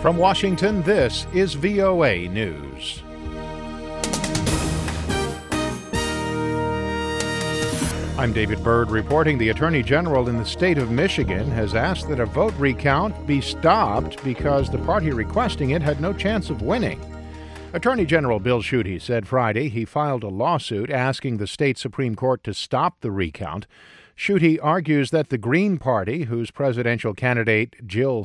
From Washington, this is VOA News. I'm David Byrd reporting the Attorney General in the state of Michigan has asked that a vote recount be stopped because the party requesting it had no chance of winning. Attorney General Bill Schuette said Friday he filed a lawsuit asking the state Supreme Court to stop the recount. Schuette argues that the Green Party, whose presidential candidate Jill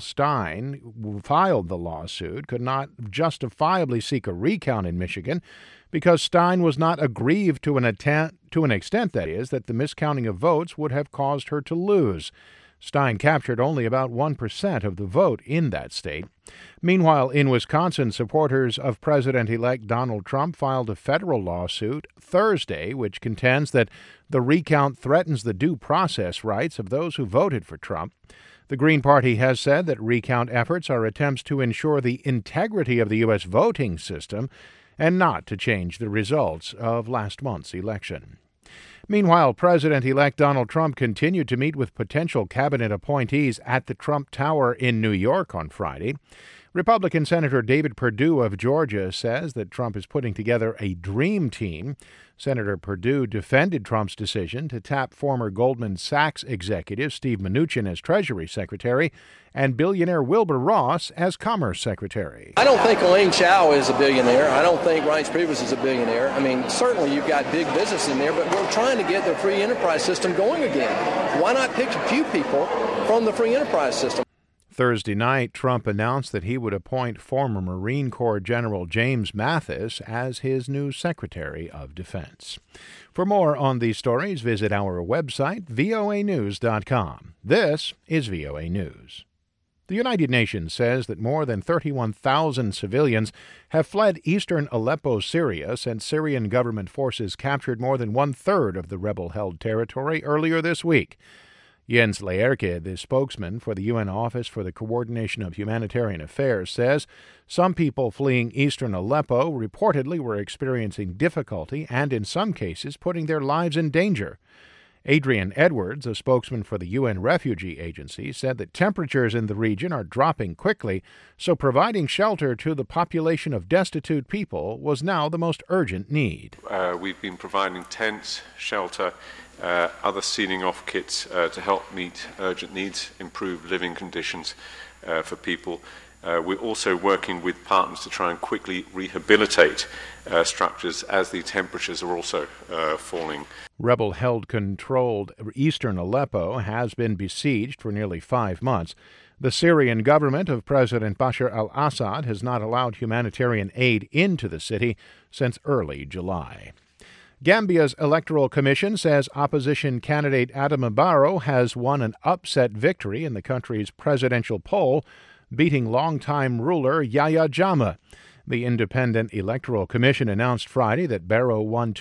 Stein filed the lawsuit, could not justifiably seek a recount in Michigan because Stein was not aggrieved to an extent, that is, that the miscounting of votes would have caused her to lose. Stein captured only about 1% of the vote in that state. Meanwhile, in Wisconsin, supporters of President-elect Donald Trump filed a federal lawsuit Thursday, which contends that the recount threatens the due process rights of those who voted for Trump. The Green Party has said that recount efforts are attempts to ensure the integrity of the U.S. voting system and not to change the results of last month's election. Meanwhile, President-elect Donald Trump continued to meet with potential cabinet appointees at the Trump Tower in New York on Friday. Republican Senator David Perdue of Georgia says that Trump is putting together a dream team. Senator Perdue defended Trump's decision to tap former Goldman Sachs executive Steve Mnuchin as Treasury Secretary and billionaire Wilbur Ross as Commerce Secretary. I don't think Elaine Chao is a billionaire. I don't think Reince Priebus is a billionaire. I mean, certainly you've got big business in there, but we're trying to get the free enterprise system going again. Why not pick a few people from the free enterprise system? Thursday night, Trump announced that he would appoint former Marine Corps General James Mathis as his new Secretary of Defense. For more on these stories, visit our website, voanews.com. This is VOA News. The United Nations says that more than 31,000 civilians have fled eastern Aleppo, Syria, since Syrian government forces captured more than one-third of the rebel-held territory earlier this week. Jens Laerke, the spokesman for the UN Office for the Coordination of Humanitarian Affairs, says some people fleeing eastern Aleppo reportedly were experiencing difficulty and, in some cases, putting their lives in danger. Adrian Edwards, a spokesman for the UN Refugee Agency, said that temperatures in the region are dropping quickly, so providing shelter to the population of destitute people was now the most urgent need. We've been providing tents, shelter, other sealing off kits to help meet urgent needs, improve living conditions for people. We're also working with partners to try and quickly rehabilitate structures as the temperatures are also falling. Rebel-held controlled eastern Aleppo has been besieged for nearly 5 months. The Syrian government of President Bashar al-Assad has not allowed humanitarian aid into the city since early July. Gambia's Electoral Commission says opposition candidate Adama Barrow has won an upset victory in the country's presidential poll, beating longtime ruler Yahya Jammeh. The Independent Electoral Commission announced Friday that Barrow won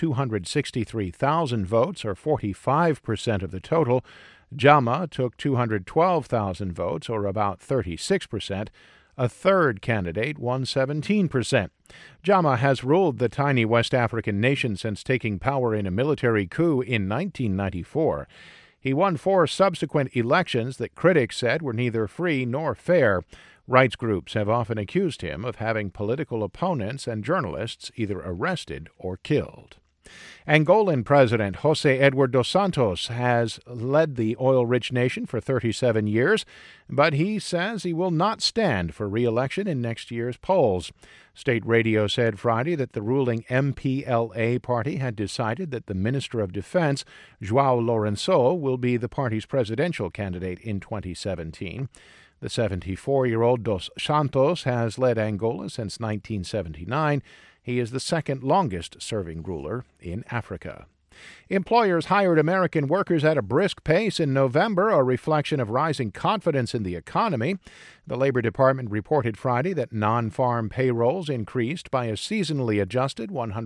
263,000 votes, or 45% of the total. Jammeh took 212,000 votes, or about 36%. A third candidate won 17%. Jammeh has ruled the tiny West African nation since taking power in a military coup in 1994. He won 4 subsequent elections that critics said were neither free nor fair. Rights groups have often accused him of having political opponents and journalists either arrested or killed. Angolan President José Eduardo dos Santos has led the oil-rich nation for 37 years, but he says he will not stand for re-election in next year's polls. State radio said Friday that the ruling MPLA party had decided that the Minister of Defense, João Lourenço, will be the party's presidential candidate in 2017. The 74-year-old Dos Santos has led Angola since 1979. He is the second longest-serving ruler in Africa. Employers hired American workers at a brisk pace in November, a reflection of rising confidence in the economy. The Labor Department reported Friday that non-farm payrolls increased by a seasonally adjusted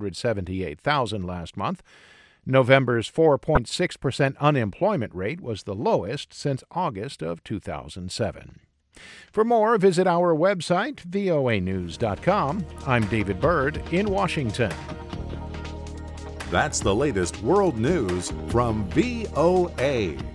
178,000 last month. November's 4.6% unemployment rate was the lowest since August of 2007. For more, visit our website, voanews.com. I'm David Byrd in Washington. That's the latest world news from VOA.